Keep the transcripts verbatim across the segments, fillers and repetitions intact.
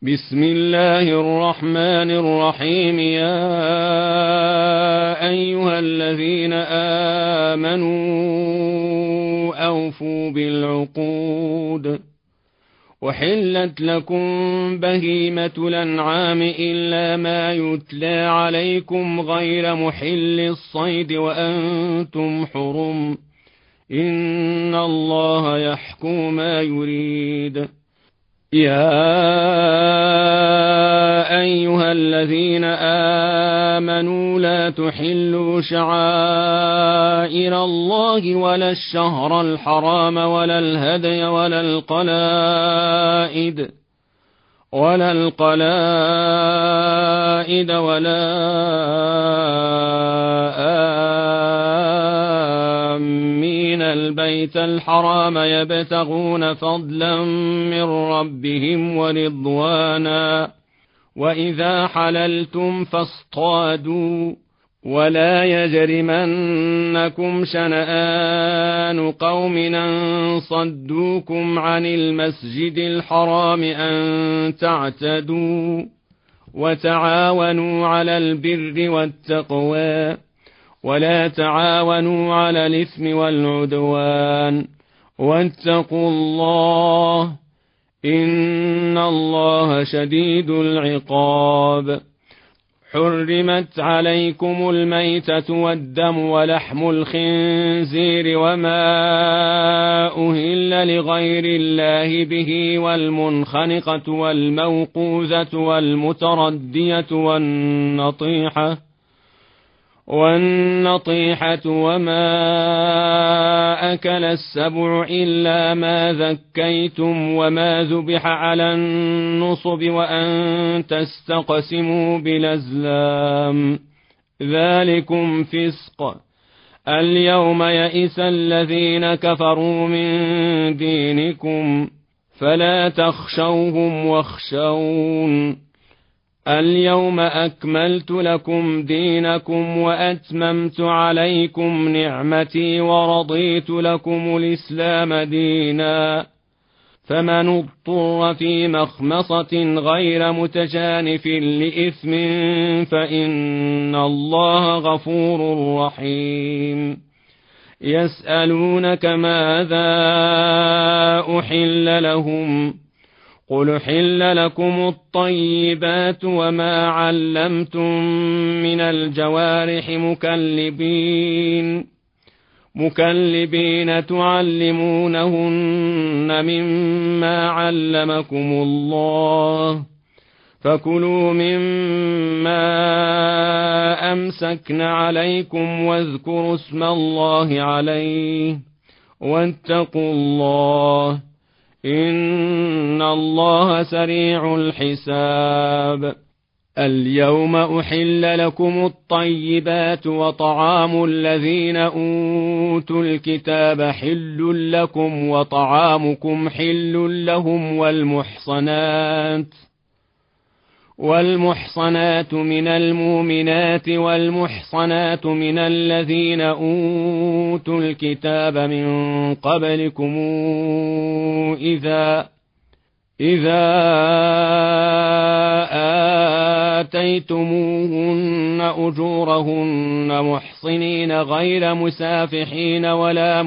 بسم الله الرحمن الرحيم. يا أيها الذين آمنوا أوفوا بالعقود. وحلت لكم بهيمة الأنعام إلا ما يتلى عليكم غير محل الصيد وأنتم حرم، إن الله يحكم ما يريد. يا أيها الذين آمنوا لا تحلوا شعائر الله ولا الشهر الحرام ولا الهدي ولا القلائد ولا القلائد ولا آمين البيت الحرام يبتغون فضلا من ربهم ورضوانا، وإذا حللتم فاصطادوا، ولا يجرمنكم شنآن قوم أن صدوكم عن المسجد الحرام أن تعتدوا، وتعاونوا على البر والتقوى، ولا تعاونوا على الإثم والعدوان، واتقوا الله إن الله شديد العقاب. حرمت عليكم الميتة والدم ولحم الخنزير وما أهل لغير الله به، والمنخنقة والموقوذة والمتردية والنطيحة والنطيحة وما أكل السبع إلا ما ذكيتم وما ذبح على النصب وأن تستقسموا بالأزلام، ذلكم فسق. اليوم يئس الذين كفروا من دينكم فلا تخشوهم واخشون. اليوم أكملت لكم دينكم وأتممت عليكم نعمتي ورضيت لكم الإسلام دينا، فمن اضطر في مخمصة غير متجانف لإثم فإن الله غفور رحيم. يسألونك ماذا أحل لهم، قل حل لكم الطيبات وما علمتم من الجوارح مكلبين مكلبين تعلمونهن مما علمكم الله، فكلوا مما أمسكن عليكم واذكروا اسم الله عليه، واتقوا الله إن الله سريع الحساب. اليوم أحل لكم الطيبات وطعام الذين أوتوا الكتاب حل لكم وطعامكم حل لهم، والمحصنات والمحصنات من المؤمنات والمحصنات من الذين أوتوا الكتاب من قبلكم إذا إذا آتيتموهن أجورهن محصنين غير مسافحين ولا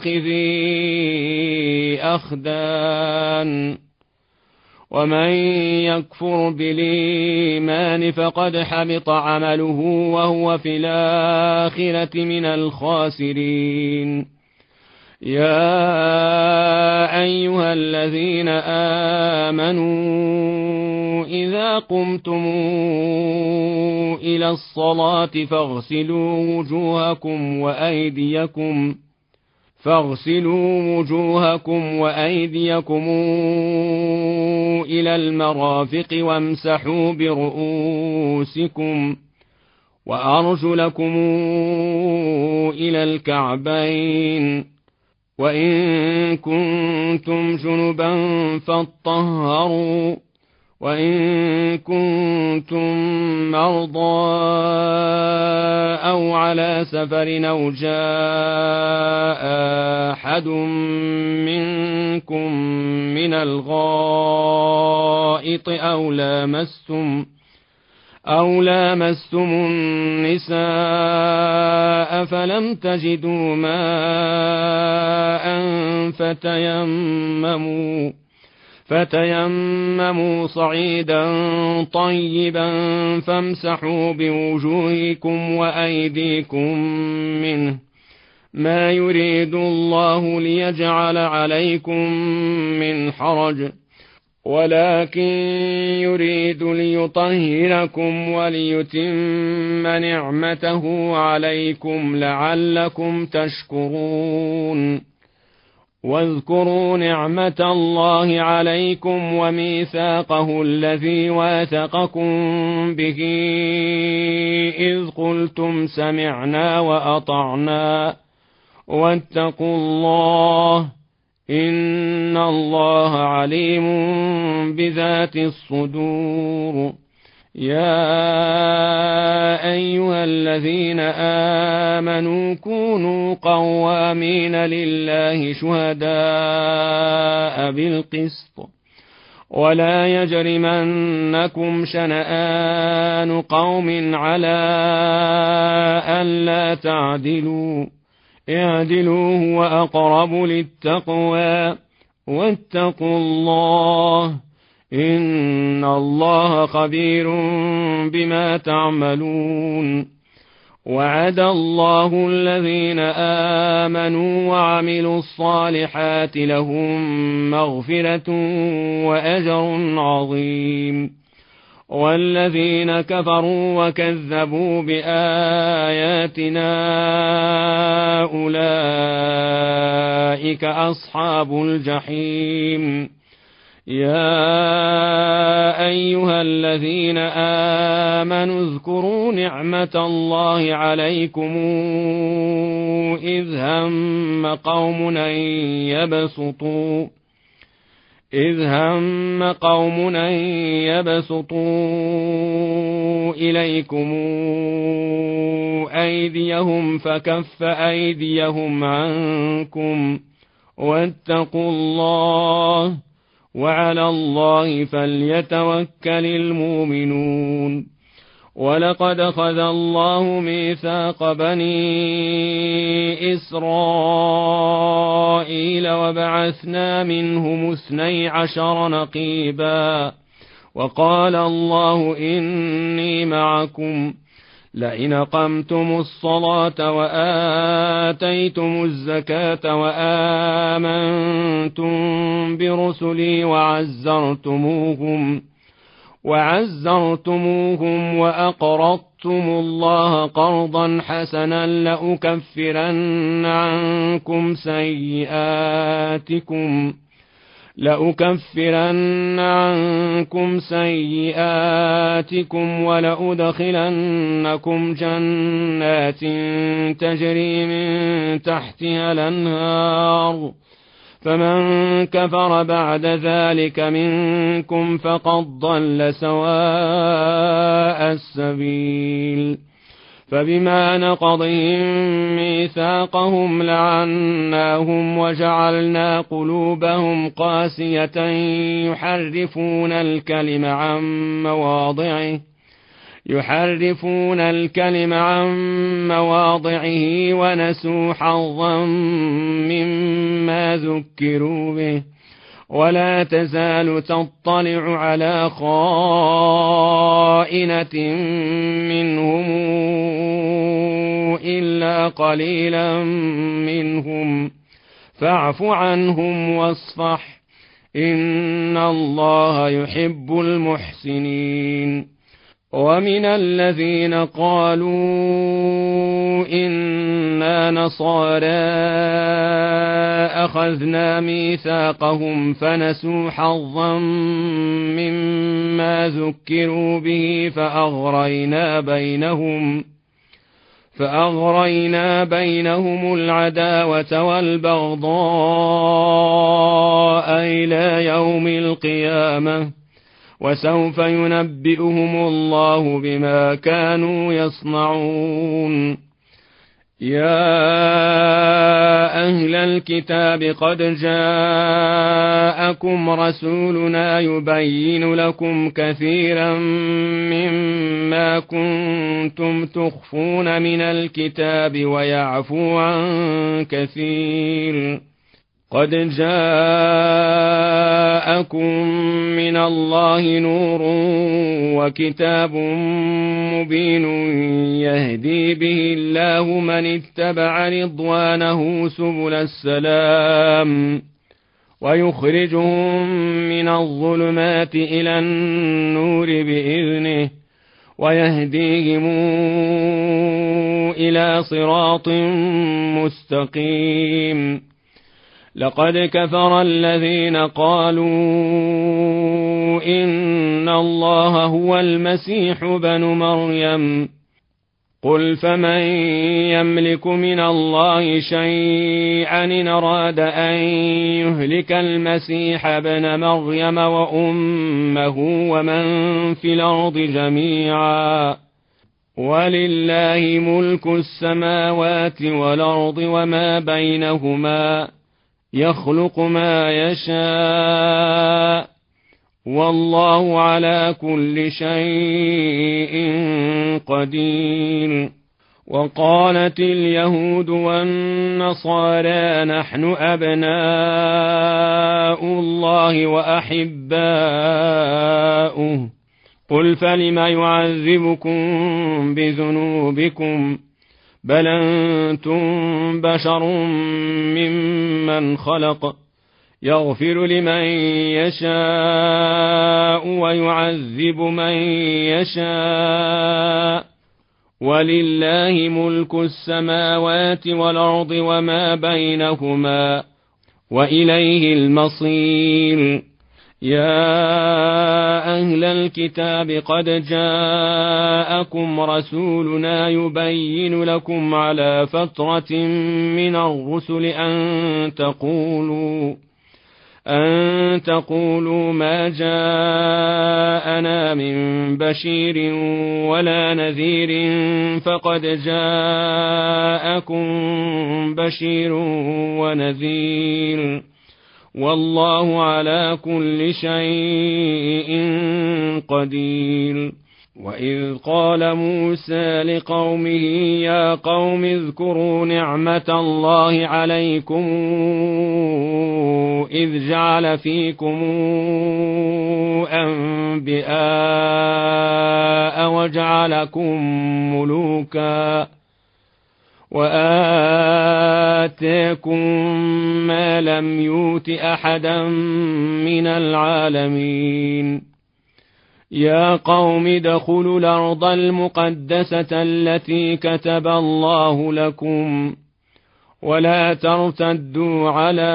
متخذي أخدان، ومن يكفر بالإيمان فقد حبط عمله وهو في الآخرة من الخاسرين. يا أيها الذين آمنوا إذا قمتم إلى الصلاة فاغسلوا وجوهكم وأيديكم فاغسلوا وجوهكم وأيديكم إلى المرافق وامسحوا برؤوسكم وأرجلكم إلى الكعبين، وإن كنتم جنبا فاطهروا، وإن كنتم مرضى أو على سفر أو جاء أحد منكم من الغائط الغائط أو لامستم أو لامستم النساء فلم تجدوا ماء فتيمموا فتيمموا صعيدا طيبا فامسحوا بوجوهكم وأيديكم منه ما يريد الله ليجعل عليكم من حرج ولكن يريد ليطهركم وليتم نعمته عليكم لعلكم تشكرون واذكروا نعمة الله عليكم وميثاقه الذي واثقكم به إذ قلتم سمعنا وأطعنا واتقوا الله إن الله عليم بذات الصدور يا أيها الذين آمنوا كونوا قوامين لله شهداء بالقسط ولا يجرمنكم شنآن قوم على ألا تعدلوا اعدلوا هو أقرب للتقوى واتقوا الله إن الله خبير بما تعملون وعد الله الذين آمنوا وعملوا الصالحات لهم مغفرة وأجر عظيم والذين كفروا وكذبوا بآياتنا أولئك أصحاب الجحيم يا أيها الذين آمنوا اذكروا نعمة الله عليكم إذ هم قوم أن يبسطوا إذ هم قوم أن يبسطوا إليكم أيديهم فكف أيديهم عنكم واتقوا الله وعلى الله فليتوكل المؤمنون ولقد أخذ الله ميثاق بني إسرائيل وبعثنا منهم اثني عشر نقيبا وقال الله إني معكم لئن أقمتم الصلاة وآتيتم الزكاة وآمنتم برسلي وعزرتموهم وعزرتموهم وأقرضتم الله قرضا حسنا لأكفرن عنكم سيئاتكم لأكفرن عنكم سيئاتكم ولأدخلنكم جنات تجري من تحتها الأنهار فمن كفر بعد ذلك منكم فقد ضل سواء السبيل فبما نقضهم ميثاقهم لعناهم وجعلنا قلوبهم قاسية يحرفون الكلم عن مواضعه يحرفون الكلم عن مواضعه ونسوا حظا مما ذكروا به ولا تزال تطلع على خائنة منهم إلا قليلا منهم فاعف عنهم واصفح إن الله يحب المحسنين ومن الذين قالوا إنا نصارى أخذنا ميثاقهم فنسوا حظا مما ذكروا به فأغرينا بينهم فأغرينا بينهم العداوة والبغضاء إلى يوم القيامة وسوف ينبئهم الله بما كانوا يصنعون يا أهل الكتاب قد جاءكم رسولنا يبين لكم كثيرا مما كنتم تخفون من الكتاب ويعفو عن كثير قد جاءكم من الله نور وكتاب مبين يهدي به الله من اتبع رضوانه سبل السلام ويخرجهم من الظلمات إلى النور بإذنه ويهديهم إلى صراط مستقيم. لقد كفر الذين قالوا إن الله هو المسيح ابن مريم قل فمن يملك من الله شيئا إن أراد أن يهلك المسيح ابن مريم وأمه ومن في الأرض جميعا ولله ملك السماوات والأرض وما بينهما يخلق ما يشاء والله على كل شيء قدير. وقالت اليهود والنصارى نحن أبناء الله وأحباؤه قل فلم يعذبكم بذنوبكم بل أنتم بشر ممن خلق يغفر لمن يشاء ويعذب من يشاء ولله ملك السماوات والأرض وما بينهما وإليه المصير. يا أهل الكتاب قد جاءكم رسولنا يبين لكم على فترة من الرسل أن تقولوا أن تقولوا ما جاءنا من بشير ولا نذير فقد جاءكم بشير ونذير والله على كل شيء قدير. وإذ قال موسى لقومه يا قوم اذكروا نعمة الله عليكم إذ جعل فيكم أنبياء وجعلكم ملوكا وآتاكم ما لم يؤت أحدا من العالمين. يا قوم ادخلوا الأرض المقدسة التي كتب الله لكم ولا ترتدوا على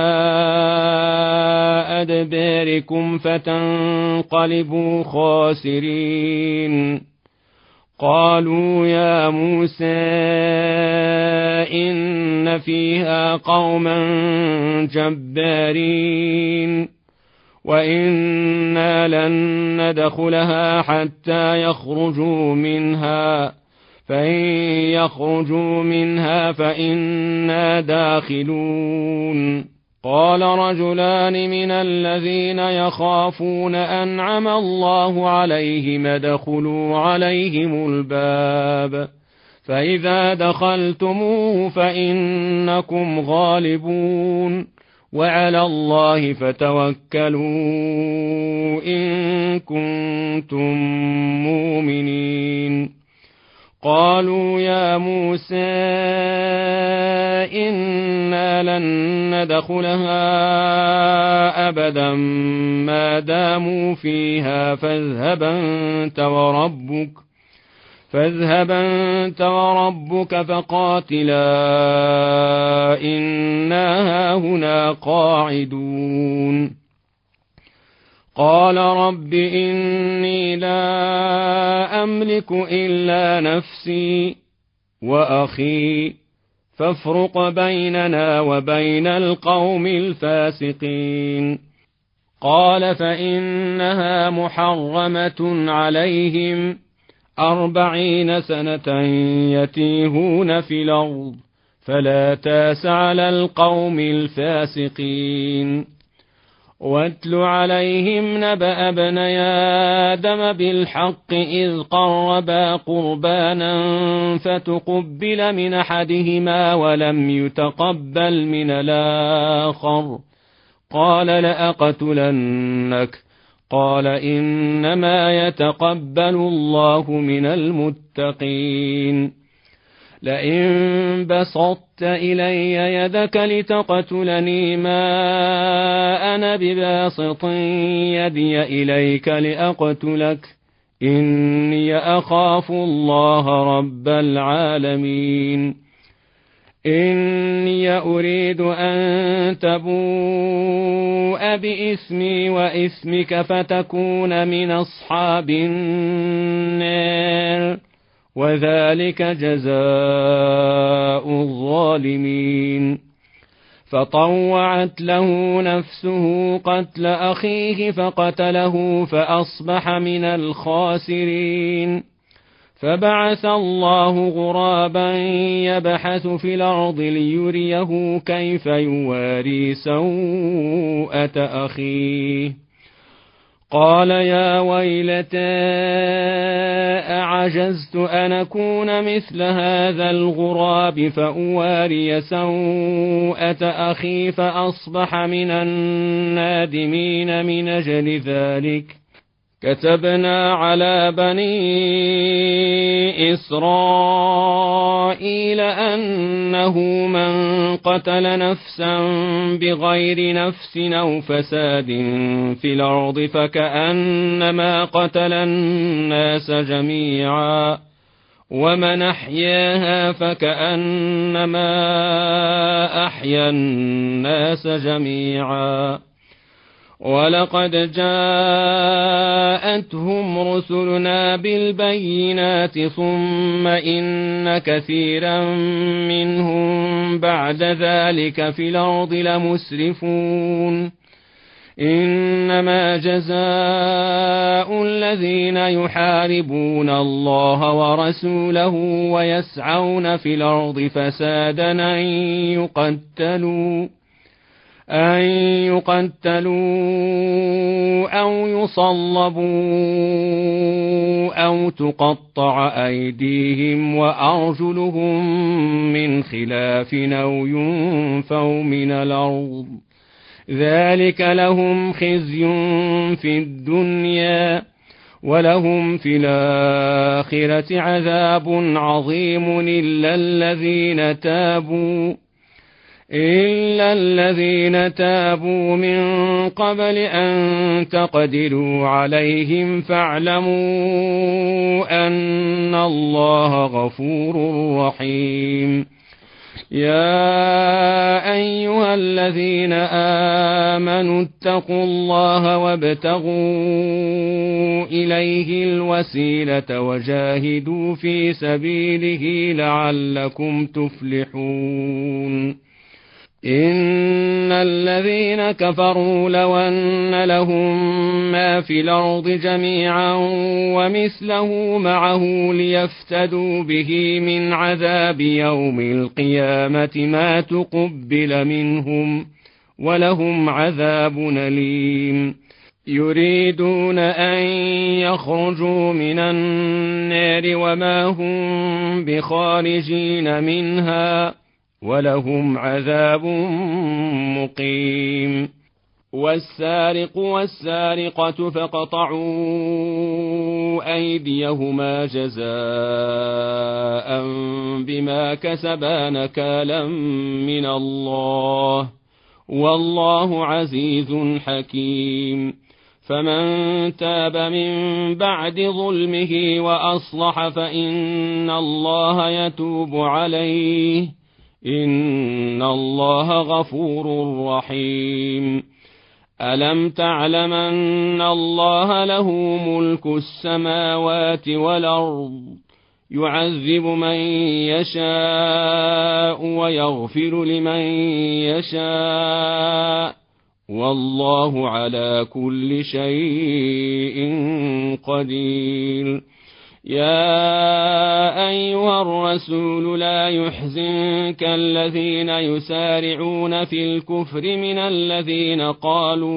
أدباركم فتنقلبوا خاسرين. قالوا يا موسى إن فيها قوما جبارين وإنا لن ندخلها حتى يخرجوا منها فإن يخرجوا منها فإنا داخلون. قال رجلان من الذين يخافون أنعم الله عليهم ادخلوا عليهم الباب فإذا دخلتموه فإنكم غالبون وعلى الله فتوكلوا إن كنتم مؤمنين. قالوا يا موسى إنا لن ندخلها أبدا ما داموا فيها فاذهب أنت وربك فاذهب أنت وربك فقاتلا إنا هاهنا قاعدون. قال رب إني لا أملك إلا نفسي وأخي فافرق بيننا وبين القوم الفاسقين. قال فإنها محرمة عليهم أربعين سنة يتيهون في الأرض فلا تاس على القوم الفاسقين. واتل عليهم نبأ ابني آدم بالحق إذ قربا قربانا فتقبل من أحدهما ولم يتقبل من الآخر قال لأقتلنك قال إنما يتقبل الله من المتقين. لئن بسطت إلي يدك لتقتلني ما أنا بباسط يدي إليك لأقتلك إني أخاف الله رب العالمين. إني أريد أن تبوء بإثمي وإثمك فتكون من أصحاب النار وذلك جزاء الظالمين. فطوعت له نفسه قتل أخيه فقتله فأصبح من الخاسرين. فبعث الله غرابا يبحث في الأرض ليريه كيف يواري سوءة أخيه قال يا ويلتى أعجزت أن أكون مثل هذا الغراب فأواري سوءة أخي فأصبح من النادمين. من أجل ذلك كتبنا على بني إسرائيل أنه من قتل نفسا بغير نفس أو فساد في الأرض فكأنما قتل الناس جميعا ومن أحياها فكأنما أحيا الناس جميعا. ولقد جاءتهم رسلنا بالبينات ثم إن كثيرا منهم بعد ذلك في الأرض لمسرفون. إنما جزاء الذين يحاربون الله ورسوله ويسعون في الأرض فسادا أن يقتلوا أن يقتلوا أو يصلبوا أو تقطع أيديهم وأرجلهم من خلاف أو ينفوا من الأرض ذلك لهم خزي في الدنيا ولهم في الآخرة عذاب عظيم إلا الذين تابوا إلا الذين تابوا من قبل أن تقدروا عليهم فاعلموا أن الله غفور رحيم. يا أيها الذين آمنوا اتقوا الله وابتغوا إليه الوسيلة وجاهدوا في سبيله لعلكم تفلحون. إن الذين كفروا لو أن لهم ما في الأرض جميعا ومثله معه ليفتدوا به من عذاب يوم القيامة ما تقبل منهم ولهم عذاب أليم. يريدون أن يخرجوا من النار وما هم بخارجين منها ولهم عذاب مقيم. والسارق والسارقة فاقطعوا أيديهما جزاء بما كسبا نكالا من الله والله عزيز حكيم. فمن تاب من بعد ظلمه وأصلح فإن الله يتوب عليه إن الله غفور رحيم. ألم تعلم أن الله له ملك السماوات والأرض يعذب من يشاء ويغفر لمن يشاء والله على كل شيء قدير. يا أيها الرسول لا يحزنك الذين يسارعون في الكفر من الذين قالوا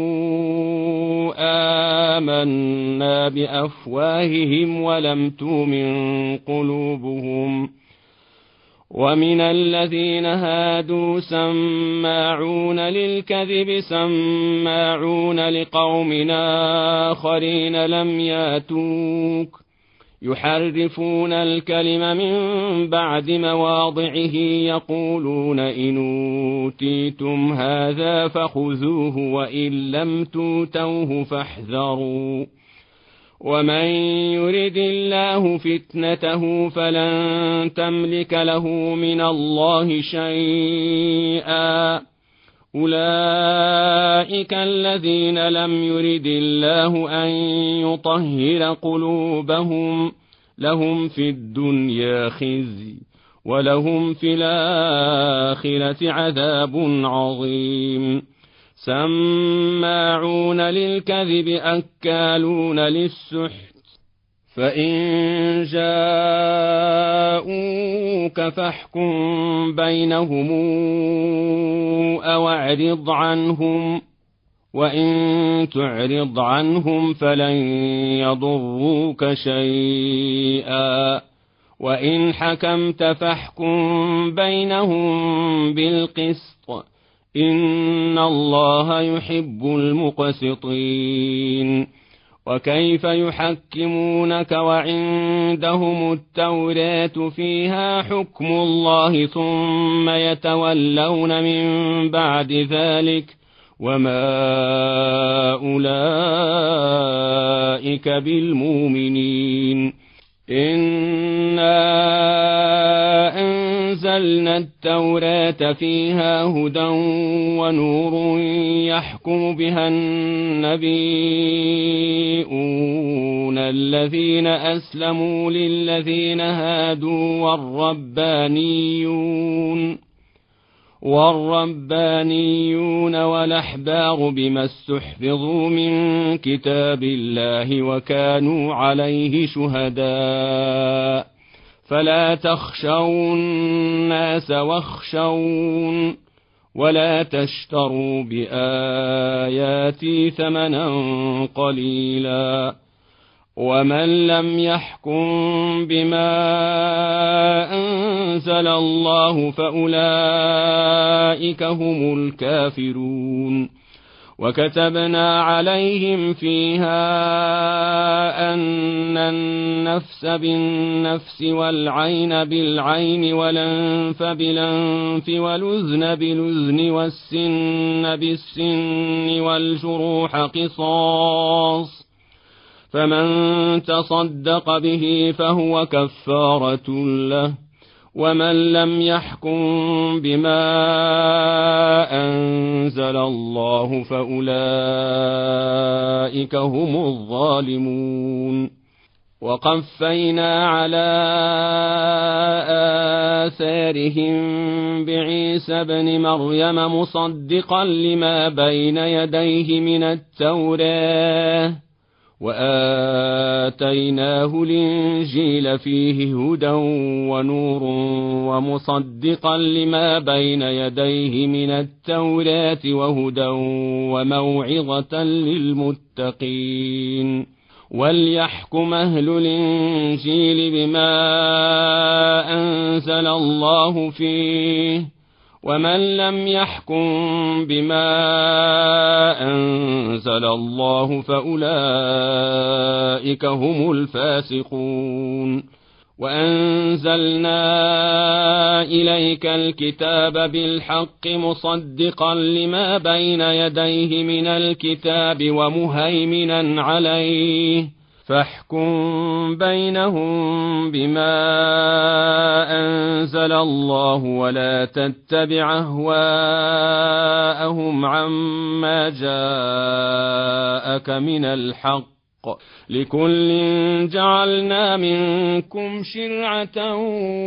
آمنا بأفواههم ولم تؤمن قلوبهم ومن الذين هادوا سماعون للكذب سماعون لقوم آخرين لم ياتوك يحرفون الكلم من بعد مواضعه يقولون إن أوتيتم هذا فخذوه وإن لم توتوه فاحذروا ومن يرد الله فتنته فلن تملك له من الله شيئا أولئك الذين لم يرد الله أن يطهر قلوبهم لهم في الدنيا خزي ولهم في الآخرة عذاب عظيم سماعون للكذب أكالون للسحت فإن جاءوك فاحكم بينهم أو اعرض عنهم وإن تعرض عنهم فلن يضروك شيئا وإن حكمت فاحكم بينهم بالقسط إن الله يحب المقسطين وكيف يحكمونك وعندهم التوراة فيها حكم الله ثم يتولون من بعد ذلك وما أولئك بالمؤمنين إنا أنزلنا التوراة فيها هدى ونور يحكم بها النبيون الذين أسلموا للذين هادوا والربانيون والربانيون والأحبار بما استحفظوا من كتاب الله وكانوا عليه شهداء فلا تخشوا الناس واخشون ولا تشتروا بآياتي ثمنا قليلا ومن لم يحكم بما أنزل الله فأولئك هم الكافرون وكتبنا عليهم فيها أن النفس بالنفس والعين بالعين والأنف بالأنف والأذن بالأذن والسن بالسن والجروح قصاص فمن تصدق به فهو كفارة له ومن لم يحكم بما أنزل الله فأولئك هم الظالمون وقفينا على آثارهم بعيسى ابن مريم مصدقا لما بين يديه من التوراة وآتيناه الإنجيل فيه هدى ونور ومصدقا لما بين يديه من التوراة وهدى وموعظة للمتقين وليحكم أهل الإنجيل بما أنزل الله فيه ومن لم يحكم بما أنزل الله فأولئك هم الفاسقون وأنزلنا إليك الكتاب بالحق مصدقا لما بين يديه من الكتاب ومهيمنا عليه فاحكم بينهم بما أنزل الله ولا تتبع أهواءهم عما جاءك من الحق لكل جعلنا منكم شرعة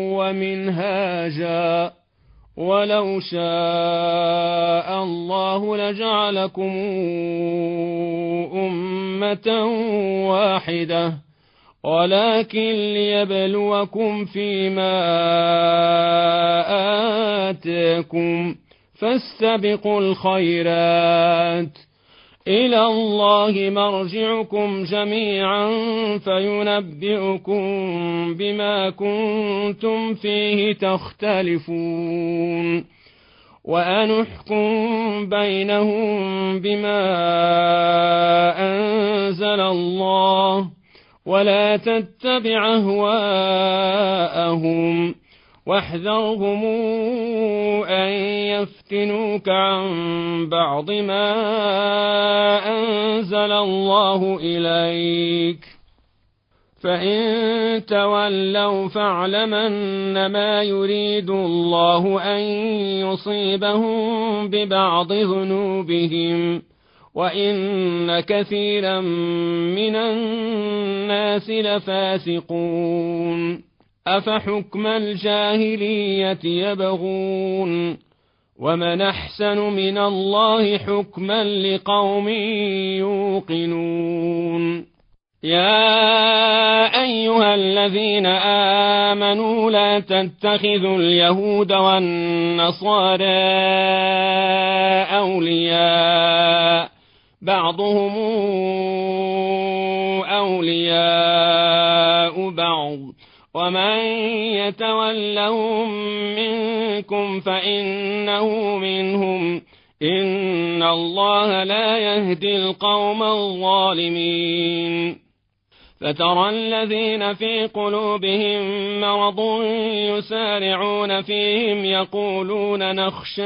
ومنهاجا ولو شاء الله لجعلكم أمة واحدة ولكن ليبلوكم فيما آتاكم، فاستبقوا الخيرات، إلى الله مرجعكم جميعا فينبئكم بما كنتم فيه تختلفون، وأنحكم بينهم بما أنزل الله، ولا تتبع أهواءهم، واحذرهم أن يفتنوك عن بعض ما أنزل الله إليك، فإن تولوا فاعلم أنما يريد الله أن يصيبهم ببعض ذنوبهم، وإن كثيرا من الناس لفاسقون. أفحكم الجاهلية يبغون، ومن أحسن من الله حكما لقوم يوقنون. يا أيها الذين آمنوا لا تتخذوا اليهود والنصارى أولياء، بعضهم أولياء بعض، ومن يتولهم منكم فإنه منهم، إن الله لا يهدي القوم الظالمين. فترى الذين في قلوبهم مرض يسارعون فيهم يقولون نخشى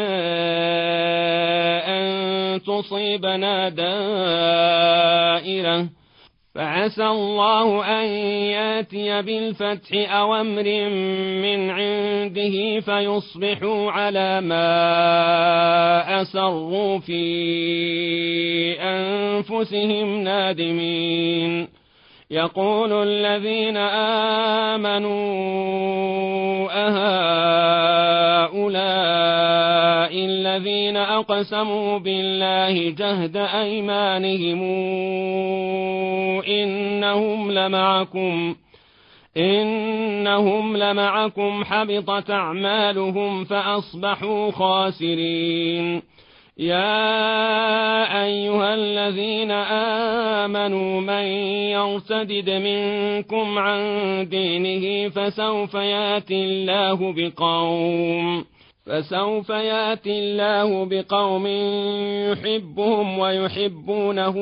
أن تصيبنا دائرة، فعسى الله أن ياتي بالفتح أو أمر من عنده فيصبحوا على ما أسروا في أنفسهم نادمين. يقول الذين آمنوا أهؤلاء الذين أقسموا بالله جهد أيمانهم إنهم لمعكم إنهم لمعكم حبطت أعمالهم فأصبحوا خاسرين. يا أيها الذين آمنوا من يرتد منكم عن دينه فسوف يأتي الله بقوم فسوف يأتي الله بقوم يحبهم ويحبونه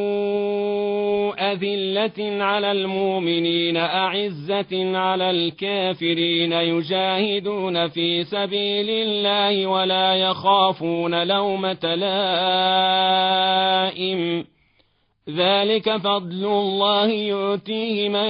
أذلة على المؤمنين أعزة على الكافرين يجاهدون في سبيل الله ولا يخافون لومة لائم، ذلك فضل الله يؤتيه من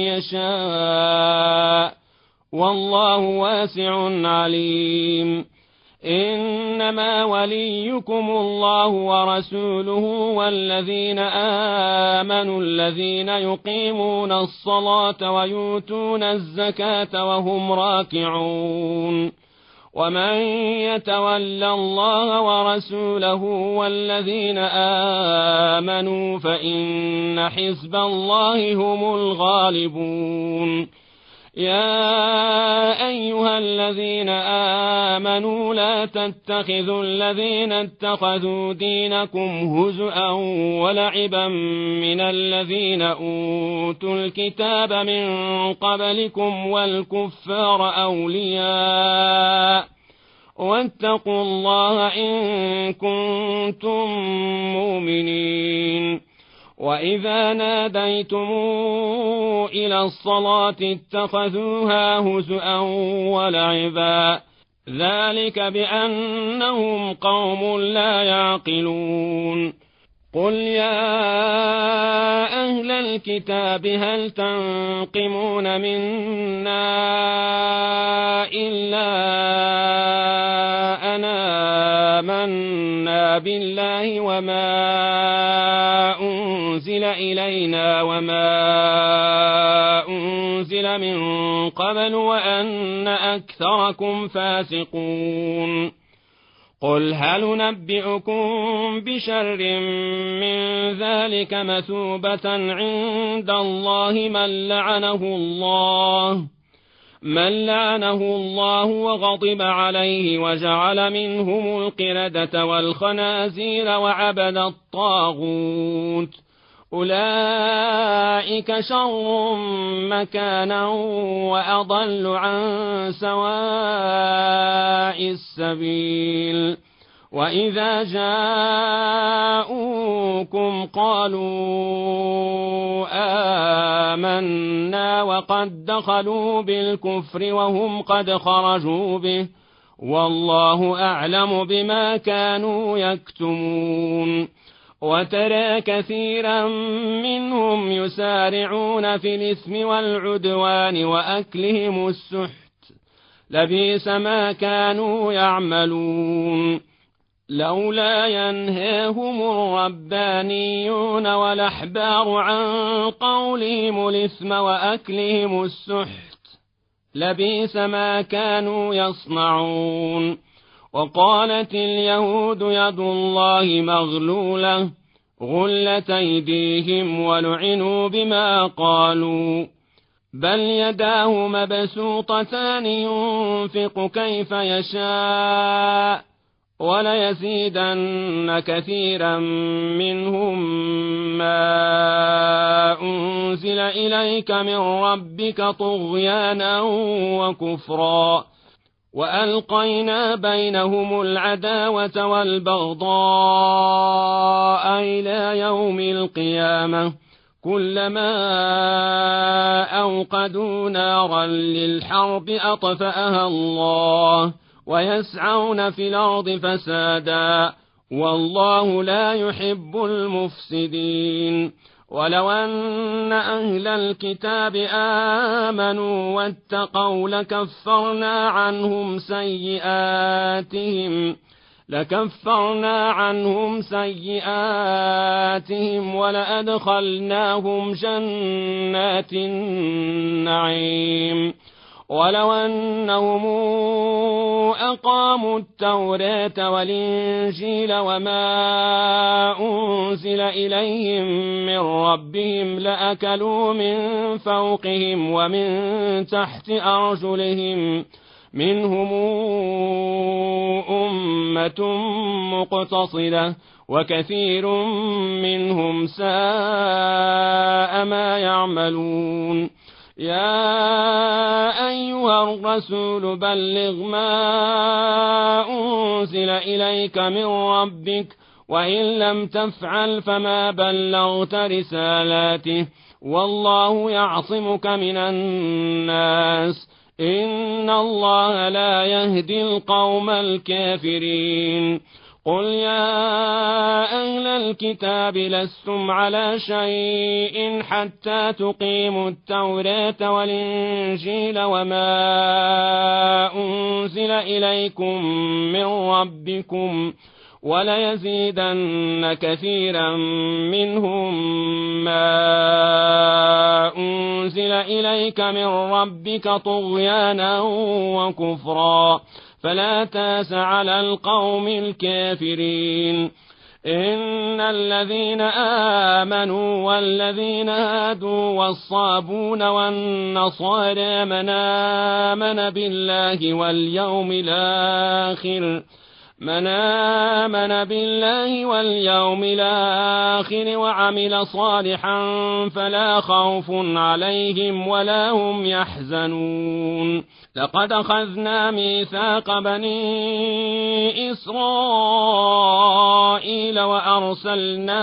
يشاء والله واسع عليم. إنما وليكم الله ورسوله والذين آمنوا الذين يقيمون الصلاة ويؤتون الزكاة وهم راكعون. ومن يتول الله ورسوله والذين آمنوا فإن حزب الله هم الغالبون. يا أيها الذين آمنوا لا تتخذوا الذين اتخذوا دينكم هزءا ولعبا من الذين أوتوا الكتاب من قبلكم والكفار أولياء، واتقوا الله إن كنتم مؤمنين. وإذا ناديتم إلى الصلاة اتخذوها هزءا ولعبا، ذلك بأنهم قوم لا يعقلون. قل يا أهل الكتاب هل تنقمون منا إلا أنا آمنا بالله وما أنزل إلينا وما أنزل من قبل وأن أكثركم فاسقون. قل هل ننبئكم بشر من ذلك مثوبة عند الله من لعنه الله من لعنه الله وغضب عليه وجعل منهم القردة والخنازير وعبد الطاغوت أولئك شر مكانا وأضل عن سواء السبيل وإذا جاءوكم قالوا آمنا وقد دخلوا بالكفر وهم قد خرجوا به والله أعلم بما كانوا يكتمون وترى كثيرا منهم يسارعون في الإثم والعدوان وأكلهم السحت لبئس ما كانوا يعملون لولا ينهاهم الربانيون والأحبار عن قولهم الإثم وأكلهم السحت لبئس ما كانوا يصنعون وقالت اليهود يد الله مغلولة غلت أيديهم ولعنوا بما قالوا بل يداه مبسوطتان ينفق كيف يشاء وليزيدن كثيرا منهم ما أنزل إليك من ربك طغيانا وكفرا وألقينا بينهم العداوة والبغضاء إلى يوم القيامة كلما أوقدوا نارا للحرب أطفأها الله ويسعون في الأرض فسادا والله لا يحب المفسدين ولو أن أهل الكتاب آمنوا واتقوا لكفرنا عنهم سيئاتهم لكفرنا عنهم سيئاتهم ولأدخلناهم جنات النعيم ولو أنهم أقاموا التوراة والإنجيل وما أنزل إليهم من ربهم لأكلوا من فوقهم ومن تحت أرجلهم منهم أمة مقتصدة وكثير منهم ساء ما يعملون يا أيها الرسول بلغ ما أنزل إليك من ربك وإن لم تفعل فما بلغت رسالاته والله يعصمك من الناس إن الله لا يهدي القوم الكافرين قل يا أهل الكتاب لستم على شيء حتى تقيموا التوراة والإنجيل وما أنزل إليكم من ربكم وليزيدن كثيرا منهم ما أنزل إليك من ربك طغيانا وكفرا فلا تاس على القوم الكافرين إن الذين آمنوا والذين هادوا والصابون والنصارى من آمن بالله واليوم الآخر من آمن بالله واليوم الآخر وعمل صالحا فلا خوف عليهم ولا هم يحزنون لقد أخذنا ميثاق بني إسرائيل وأرسلنا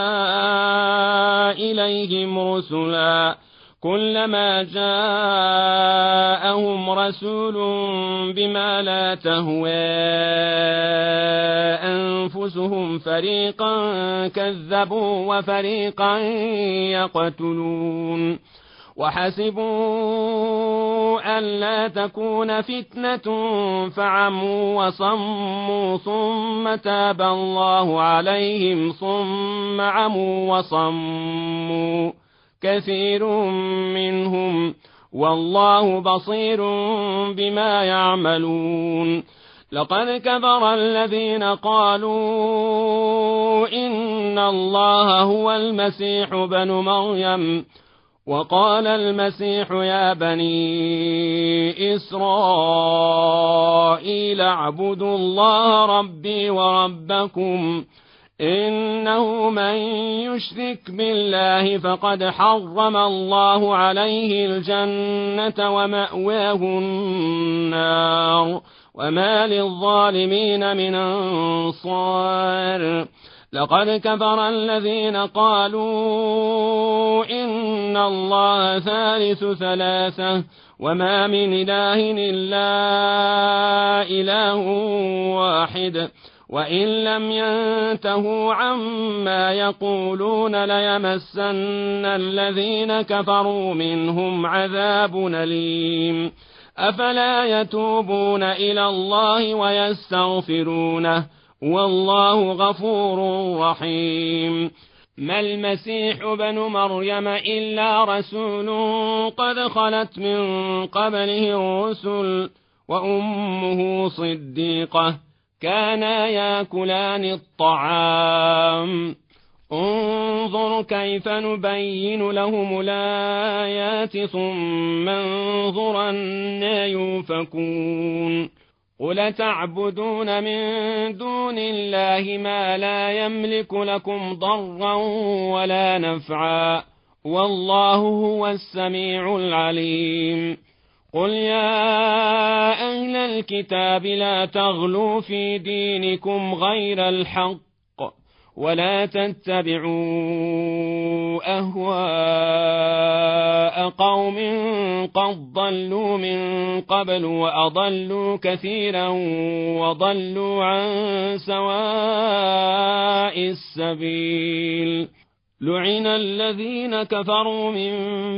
إليهم رسلا كلما جاءهم رسول بما لا تهوى أنفسهم فريقا كذبوا وفريقا يقتلون وحسبوا ألا تكون فتنة فعموا وصموا ثم تاب الله عليهم ثم عموا وصموا كثير منهم والله بصير بما يعملون لقد كفر الذين قالوا إن الله هو المسيح ابن مريم وقال المسيح يا بني إسرائيل اعبدوا الله ربي وربكم إنه من يشرك بالله فقد حرم الله عليه الجنة ومأواه النار وما للظالمين من أنصار لقد كفر الذين قالوا إن الله ثالث ثلاثة وما من إله إلا إله واحد وإن لم ينتهوا عما يقولون ليمسن الذين كفروا منهم عذاب أليم أفلا يتوبون إلى الله ويستغفرونه والله غفور رحيم ما المسيح ابن مريم إلا رسول قد خلت من قبله الرسل وأمه صديقة كانا ياكلان الطعام انظر كيف نبين لهم الآيات ثم انظر أنى يؤفكون قل تعبدون من دون الله ما لا يملك لكم ضرا ولا نفعا والله هو السميع العليم قل يا أهل الكتاب لا تغلوا في دينكم غير الحق ولا تتبعوا أهواء قوم قد ضلوا من قبل وأضلوا كثيرا وضلوا عن سواء السبيل لعن الذين كفروا من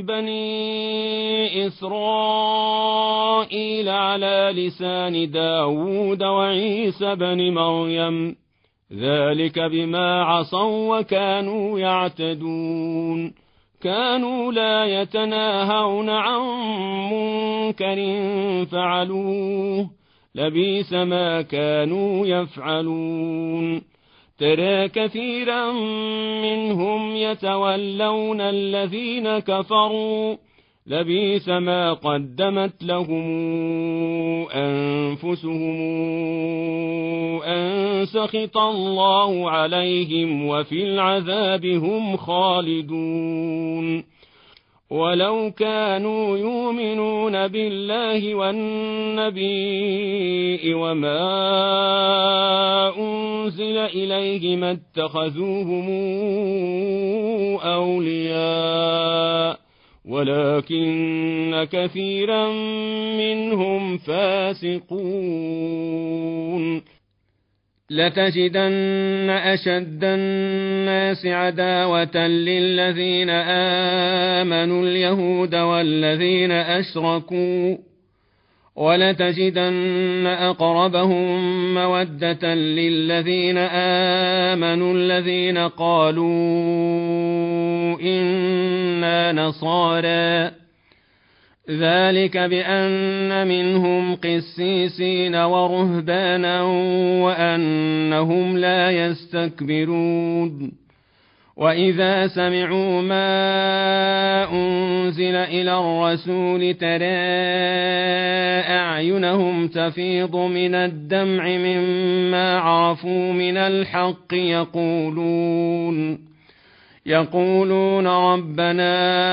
بني إسرائيل على لسان داود وعيسى بن مريم ذلك بما عصوا وكانوا يعتدون كانوا لا يتناهون عن منكر فعلوه لبئس ما كانوا يفعلون ترى كثيرا منهم يتولون الذين كفروا لبئس ما قدمت لهم أنفسهم أن سخط الله عليهم وفي العذاب هم خالدون ولو كانوا يؤمنون بالله والنبي وما أنزل إليه ما اتخذوهم أولياء ولكن كثيرا منهم فاسقون لتجدن أشد الناس عداوة للذين آمنوا اليهود والذين أشركوا ولتجدن أقربهم مودة للذين آمنوا الذين قالوا إنا نصارى ذلك بأن منهم قسيسين ورهبانا وأنهم لا يستكبرون وإذا سمعوا ما أنزل إلى الرسول ترى أعينهم تفيض من الدمع مما عرفوا من الحق يقولون يقولون ربنا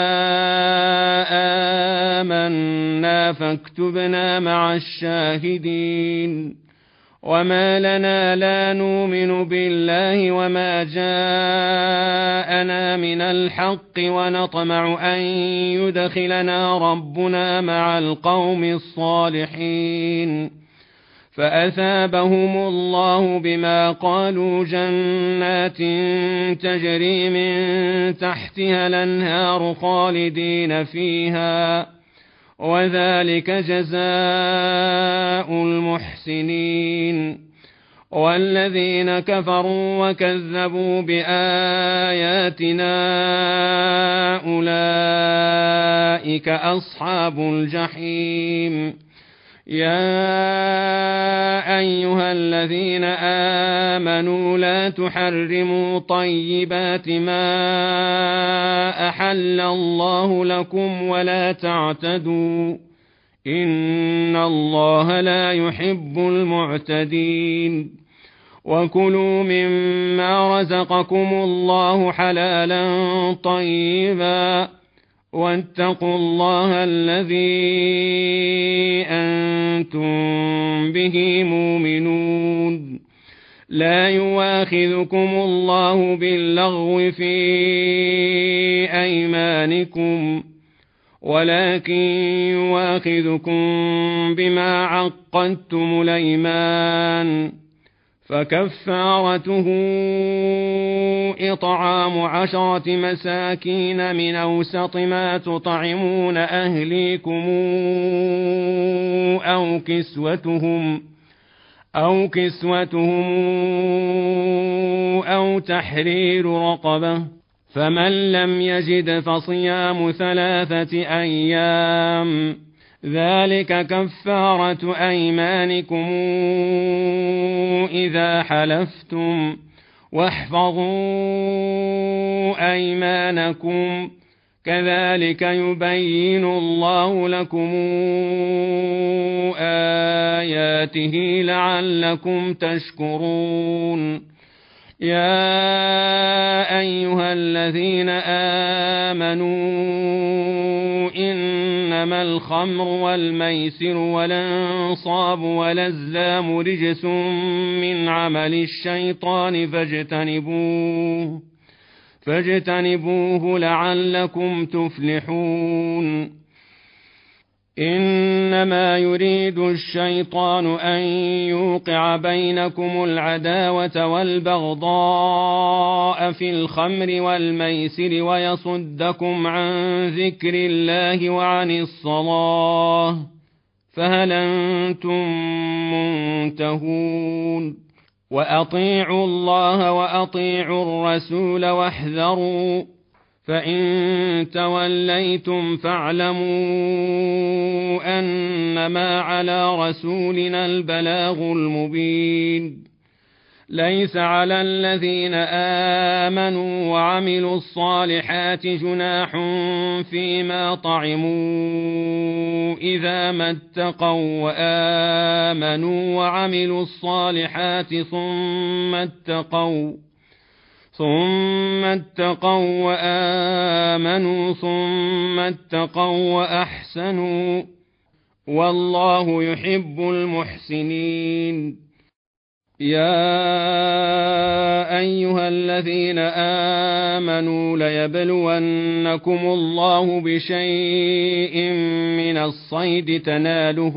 آمنا فاكتبنا مع الشاهدين وما لنا لا نؤمن بالله وما جاءنا من الحق ونطمع أن يدخلنا ربنا مع القوم الصالحين فأثابهم الله بما قالوا جنات تجري من تحتها الأنهار خالدين فيها وذلك جزاء المحسنين والذين كفروا وكذبوا بآياتنا أولئك أصحاب الجحيم يا أيها الذين آمنوا لا تحرموا طيبات ما أحل الله لكم ولا تعتدوا إن الله لا يحب المعتدين وكلوا مما رزقكم الله حلالا طيبا واتقوا الله الذي أنتم به مؤمنون لا يواخذكم الله باللغو في أيمانكم ولكن يواخذكم بما عقدتم الأيمان فكفارته إطعام عشرة مساكين من أوسط ما تطعمون أهليكم أو كسوتهم أو كسوتهم أو تحرير رقبة فمن لم يجد فصيام ثلاثة أيام ذلك كفارة أيمانكم إذا حلفتم واحفظوا أيمانكم كذلك يبين الله لكم آياته لعلكم تشكرون يا أيها الذين آمنوا إنما الخمر والميسر والأنصاب والأزلام رجس من عمل الشيطان فاجتنبوه فاجتنبوه لعلكم تفلحون إنما يريد الشيطان أن يوقع بينكم العداوة والبغضاء في الخمر والميسر ويصدكم عن ذكر الله وعن الصلاة فهل أنتم منتهون وأطيعوا الله وأطيعوا الرسول واحذروا فإن توليتم فاعلموا أنما على رسولنا البلاغ المبين ليس على الذين آمنوا وعملوا الصالحات جناح فيما طعموا إذا ما اتقوا وآمنوا وعملوا الصالحات ثم اتقوا ثم اتقوا وآمنوا ثم اتقوا وأحسنوا والله يحب المحسنين يا أيها الذين آمنوا ليبلونكم الله بشيء من الصيد تناله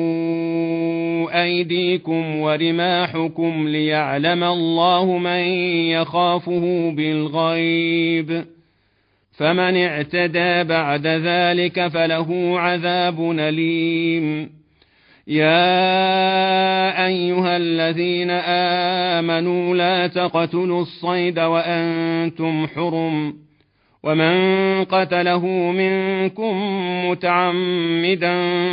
أيديكم ورماحكم ليعلم الله من يخافه بالغيب فمن اعتدى بعد ذلك فله عذاب أليم يا أيها الذين آمنوا لا تقتلوا الصيد وأنتم حرم ومن قتله منكم متعمدا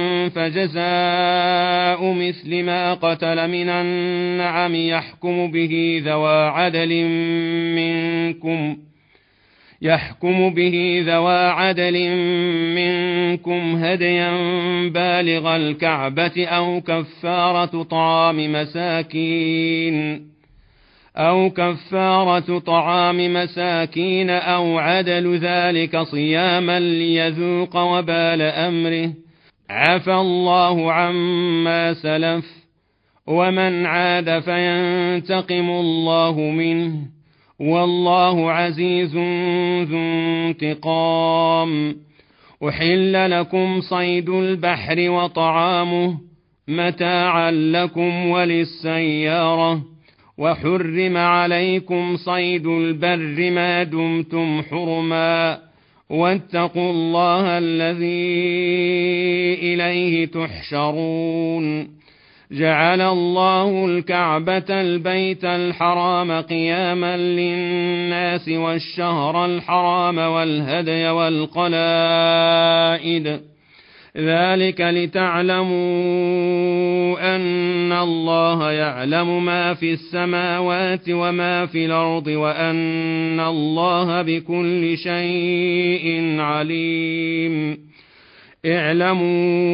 فجزاء مثل ما قتل من النعم يحكم به ذوى عدل منكم يحكم به ذوى عدل منكم هديا بالغ الكعبة أو كفارة طعام مساكين أو كفارة طعام مساكين أو عدل ذلك صياما ليذوق وبال أمره عفى الله عما سلف ومن عاد فينتقم الله منه والله عزيز ذو انتقام أحل لكم صيد البحر وطعامه متاعا لكم وللسيارة وحرم عليكم صيد البر ما دمتم حرما واتقوا الله الذي إليه تحشرون جعل الله الكعبة البيت الحرام قياما للناس والشهر الحرام والهدي والقلائد ذلك لتعلموا أن الله يعلم ما في السماوات وما في الأرض وأن الله بكل شيء عليم. اعلموا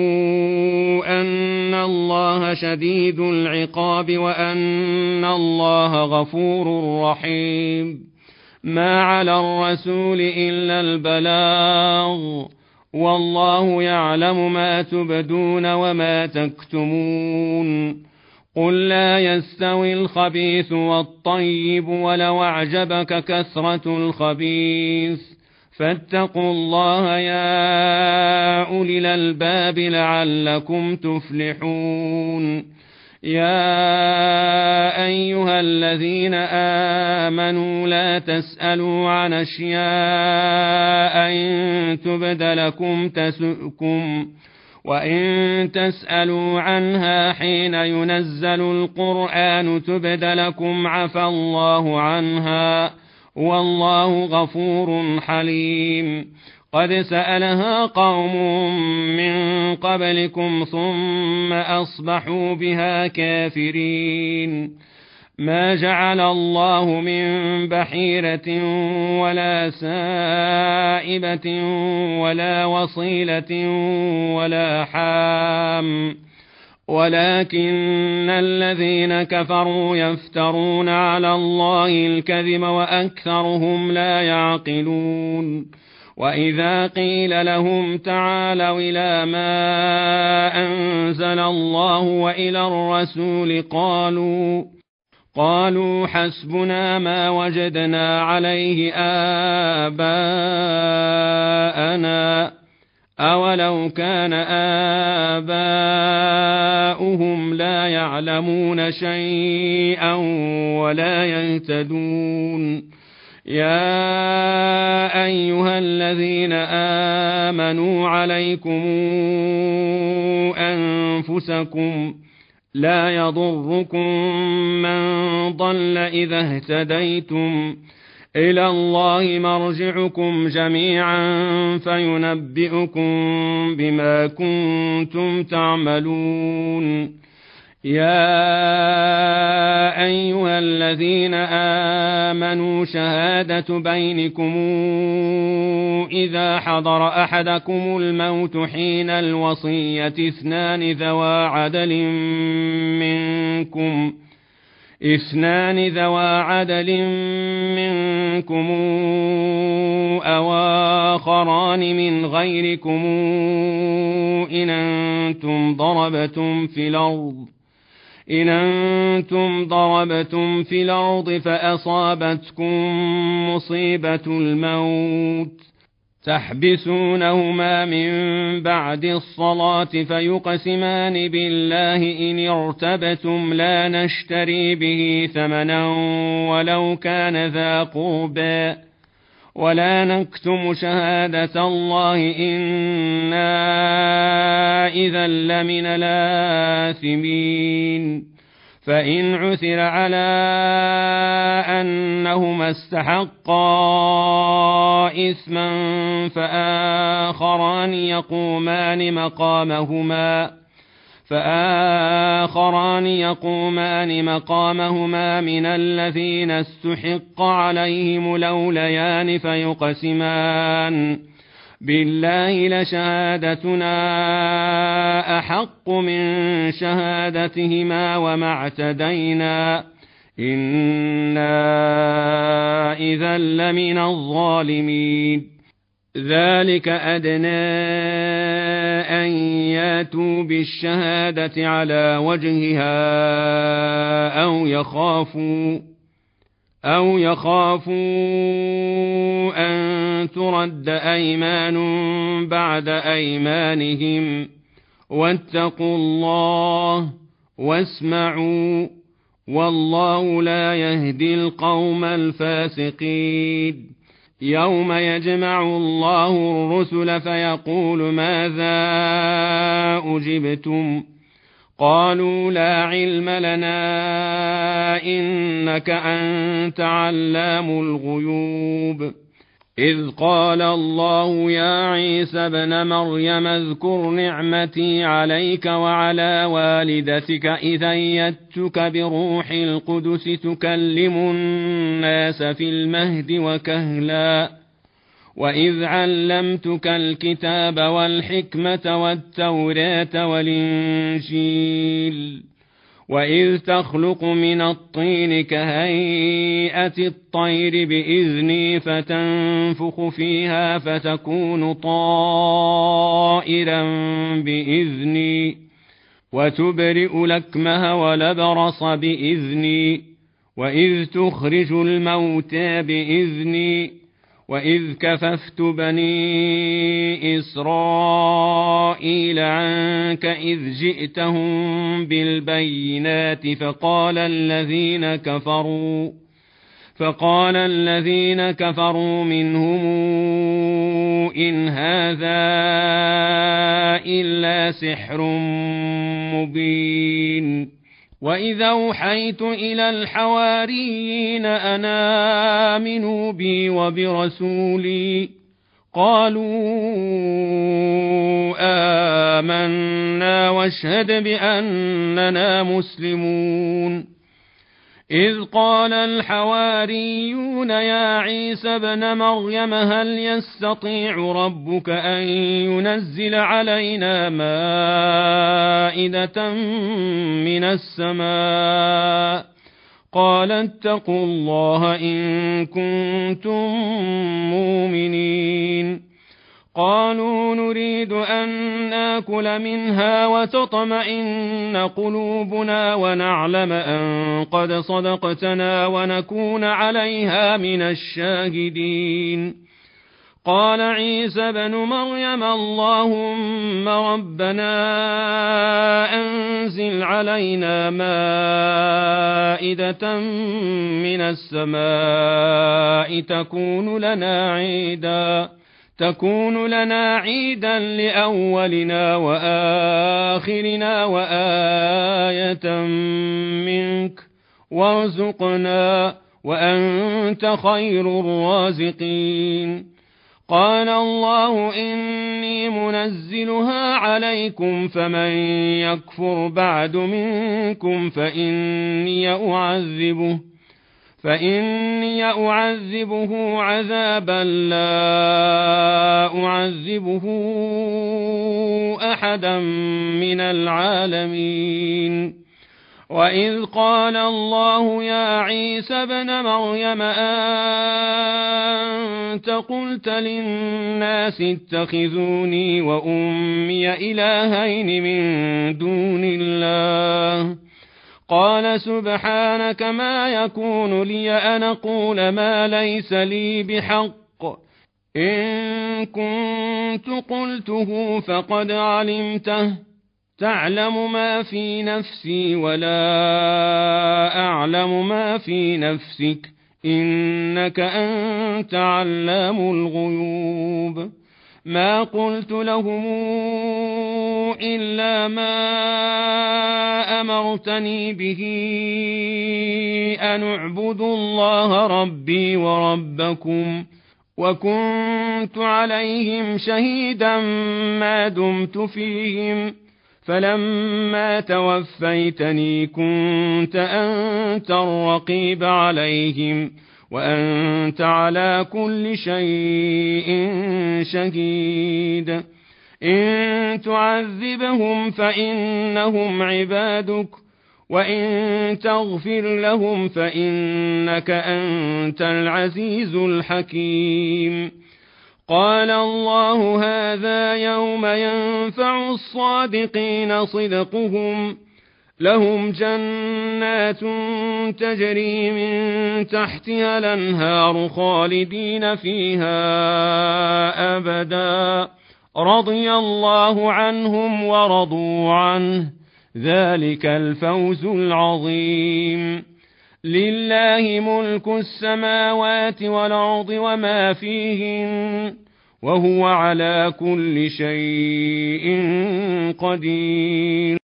أن الله شديد العقاب وأن الله غفور رحيم. ما على الرسول إلا البلاغ والله يعلم ما تبدون وما تكتمون. قل لا يستوي الخبيث والطيب ولو أعجبك كثرة الخبيث فاتقوا الله يا أولي الألباب لعلكم تفلحون. يا أيها الذين آمنوا لا تسألوا عن أشياء إن تبد لكم تسؤكم وإن تسألوا عنها حين ينزل القرآن تبد لكم عفى الله عنها والله غفور حليم. قد سألها قوم من قبلكم ثم أصبحوا بها كافرين. ما جعل الله من بحيرة ولا سائبة ولا وصيلة ولا حام ولكن الذين كفروا يفترون على الله الكذب وأكثرهم لا يعقلون. وإذا قيل لهم تعالوا إلى ما أنزل الله وإلى الرسول قالوا قالوا حسبنا ما وجدنا عليه آباءنا أولو كان آباؤهم لا يعلمون شيئا ولا يهتدون. يا أيها الذين آمنوا عليكم أنفسكم لا يضركم من ضل إذا اهتديتم إلى الله مرجعكم جميعا فينبئكم بما كنتم تعملون. يا أيها الذين آمنوا شهادة بينكم إذا حضر أحدكم الموت حين الوصية اثنان ذوى عدل منكم اثنان ذوى عدل منكم أو آخران من غيركم إن أنتم ضربتم في الأرض إن أنتم ضربتم في الأرض فأصابتكم مصيبة الموت تحبسونهما من بعد الصلاة فيقسمان بالله إن ارتبتم لا نشتري به ثمنا ولو كان ذا قربى ولا نكتم شهادة الله إنا إذا لمن الآثمين. فإن عثر على أنهما استحقا إثما فآخران يقومان مقامهما فآخران يقومان مقامهما من الذين استحق عليهم الأوليان فيقسمان بالله لشهادتنا أحق من شهادتهما وما اعتدينا إنا إذا لمن الظالمين. ذلك أدنى أن ياتوا بالشهادة على وجهها أو يخافوا أو يخافوا أن ترد أيمان بعد أيمانهم واتقوا الله واسمعوا والله لا يهدي القوم الفاسقين. يوم يجمع الله الرسل فيقول ماذا أجبتم قالوا لا علم لنا إنك أنت علام الغيوب. إذ قال الله يا عيسى ابن مريم اذكر نعمتي عليك وعلى والدتك إذ أيدتك بروح القدس تكلم الناس في المهد وكهلا وإذ علمتك الكتاب والحكمة والتوراة والإنجيل وإذ تخلق من الطين كهيئة الطير بإذني فتنفخ فيها فتكون طائرا بإذني وتبرئ الأكمه والأبرص بإذني وإذ تخرج الموتى بإذني وإذ كففت بني إسرائيل عنك إذ جئتهم بالبينات فقال الذين كفروا فقال الذين كفروا منهم إن هذا إلا سحر مبين وإذا أوحيت إلى الحواريين أن آمنوا بي وبرسولي قالوا آمنا واشهد بأننا مسلمون إذ قال الحواريون يا عيسى ابن مريم هل يستطيع ربك أن ينزل علينا مائدة من السماء قال اتقوا الله إن كنتم مؤمنين قالوا نريد أن ناكل منها وتطمئن قلوبنا ونعلم أن قد صدقتنا ونكون عليها من الشاهدين قال عيسى بن مريم اللهم ربنا أنزل علينا مائدة من السماء تكون لنا عيداً تكون لنا عيدا لأولنا وآخرنا وآية منك وارزقنا وأنت خير الرازقين قال الله إني منزلها عليكم فمن يكفر بعد منكم فإني أعذبه فإني أعذبه عذابا لا أعذبه أحدا من العالمين وإذ قال الله يا عيسى ابن مريم أنت قلت للناس اتخذوني وأمي إلهين من دون الله قال سبحانك ما يكون لي أن أقول ما ليس لي بحق إن كنت قلته فقد علمته تعلم ما في نفسي ولا أعلم ما في نفسك إنك أنت علام الغيوب ما قلت لهم إلا ما أمرتني به أن اعبدوا الله ربي وربكم وكنت عليهم شهيدا ما دمت فيهم فلما توفيتني كنت أنت الرقيب عليهم وأنت على كل شيء شهيد إن تعذبهم فإنهم عبادك وإن تغفر لهم فإنك أنت العزيز الحكيم قال الله هذا يوم ينفع الصادقين صدقهم لهم جنات تجري من تحتها الأنهار خالدين فيها أبدا رضي الله عنهم ورضوا عنه ذلك الفوز العظيم لله ملك السماوات والأرض وما فيهن وهو على كل شيء قدير